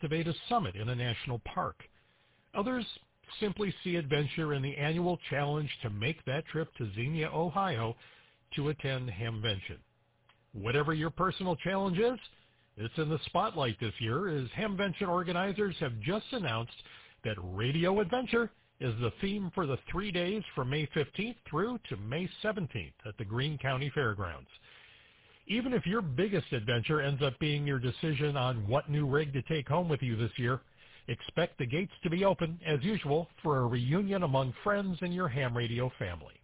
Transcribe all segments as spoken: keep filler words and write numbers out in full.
activate a summit in a national park. Others simply see adventure in the annual challenge to make that trip to Xenia, Ohio to attend Hamvention. Whatever your personal challenge is, it's in the spotlight this year as Hamvention organizers have just announced that Radio Adventure is the theme for the three days from May fifteenth through to May seventeenth at the Greene County Fairgrounds. Even if your biggest adventure ends up being your decision on what new rig to take home with you this year, expect the gates to be open, as usual, for a reunion among friends in your ham radio family.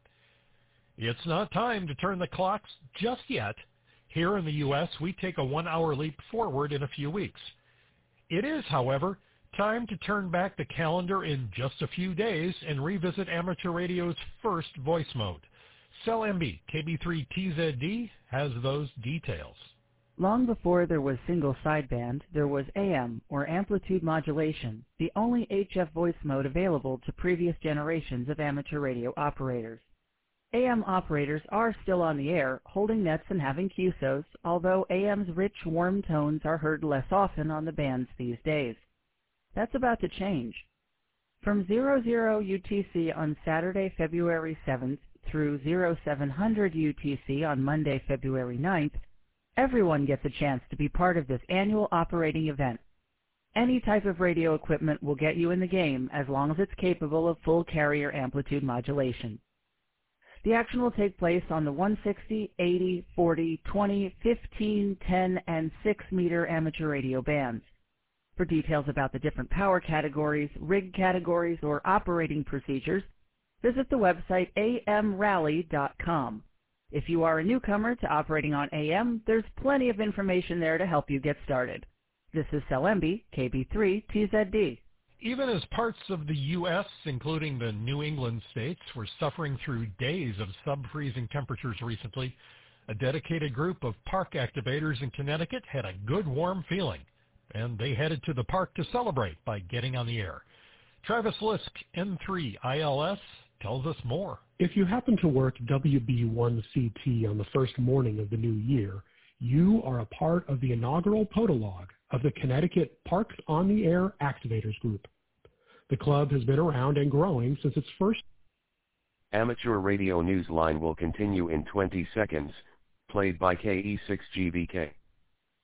It's not time to turn the clocks just yet. Here in the U S, we take a one-hour leap forward in a few weeks. It is, however, time to turn back the calendar in just a few days and revisit amateur radio's first voice mode. Cell M B K B three T Z D has those details. Long before there was single sideband, there was A M, or amplitude modulation, the only H F voice mode available to previous generations of amateur radio operators. A M operators are still on the air, holding nets and having Q S Os, although A M's rich, warm tones are heard less often on the bands these days. That's about to change. From zero zero U T C on Saturday, February seventh, through zero seven hundred U T C on Monday, February ninth, everyone gets a chance to be part of this annual operating event. Any type of radio equipment will get you in the game as long as it's capable of full carrier amplitude modulation. The action will take place on the one sixty, eighty, forty, twenty, fifteen, ten, and six meter amateur radio bands. For details about the different power categories, rig categories, or operating procedures, visit the website A M rally dot com. If you are a newcomer to operating on A M, there's plenty of information there to help you get started. This is Cell M B K B three T Z D. Even as parts of the U S, including the New England states, were suffering through days of sub-freezing temperatures recently, a dedicated group of park activators in Connecticut had a good warm feeling, and they headed to the park to celebrate by getting on the air. Travis Lisk, N three I L S, tells us more. If you happen to work W B one C T on the first morning of the new year, you are a part of the inaugural podolog of the Connecticut Parks on the Air Activators Group. The club has been around and growing since its first. Amateur Radio Newsline will continue in twenty seconds, played by K E six G B K.